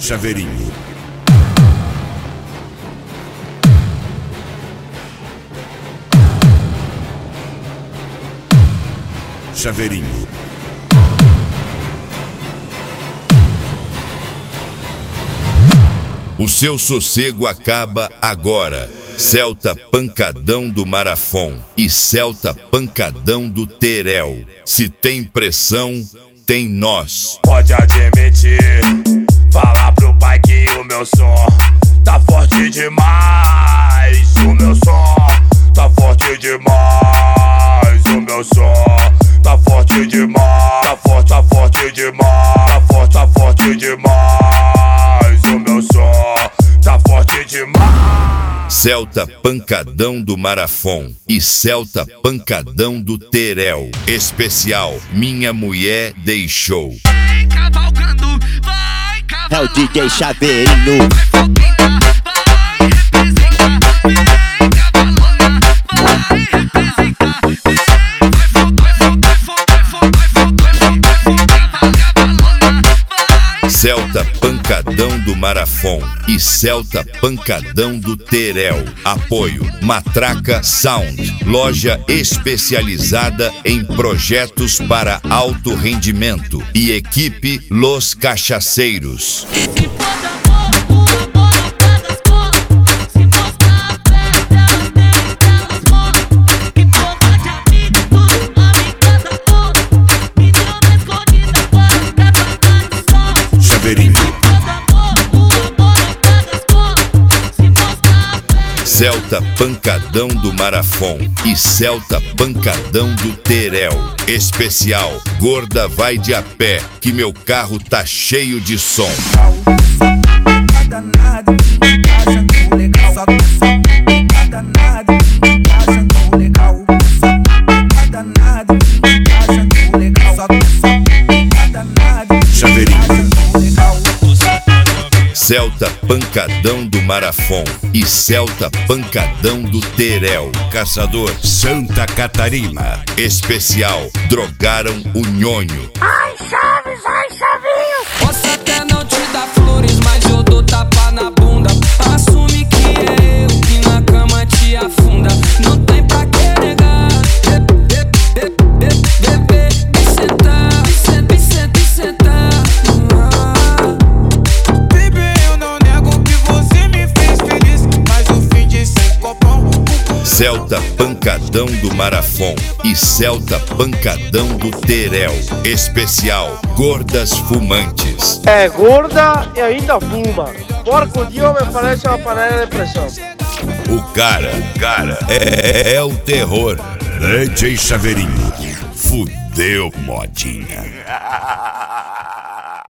Chaveirinho. Chaveirinho. O seu sossego acaba agora. Celta pancadão do Marafon e Celta pancadão do Terel. Se tem pressão, tem nós. Pode admitir, falar pro pai que o meu som tá forte demais. O meu som tá forte demais. O meu som tá forte demais. Tá forte demais. Tá forte demais. O meu som tá forte demais. Celta pancadão do Marafon e Celta pancadão do Terel. Especial Minha Mulher Deixou. Vai cavalgando, vai cavalgando. É o DJ Chaveirinho. Vai foguinha, vai representar. Vem cavalona, vai representar. Vai Celta pancadão do Marafon e Celta pancadão do Terel. Apoio Matraca Sound, loja especializada em projetos para alto rendimento, e equipe Los Cachaceiros. Celta pancadão do Marafon e Celta pancadão do Terel. Especial Gorda vai de a pé, que meu carro tá cheio de som. Celta pancadão do Marafon e Celta pancadão do Terel. Caçador Santa Catarina. Especial Drogaram o Nhonho. Ai, Chaves, ai, Chavinho. Posso até não te dar flores, mas eu dou tapa na bunda. Assume que é eu que na cama te afunda. Não tem pra que negar. Celta pancadão do Marafon e Celta pancadão do Terel. Especial Gordas Fumantes. É gorda e ainda fuma. Porco Dio me parece uma panela de pressão. O cara é o terror. DJ Chaveirinho. Fudeu, modinha.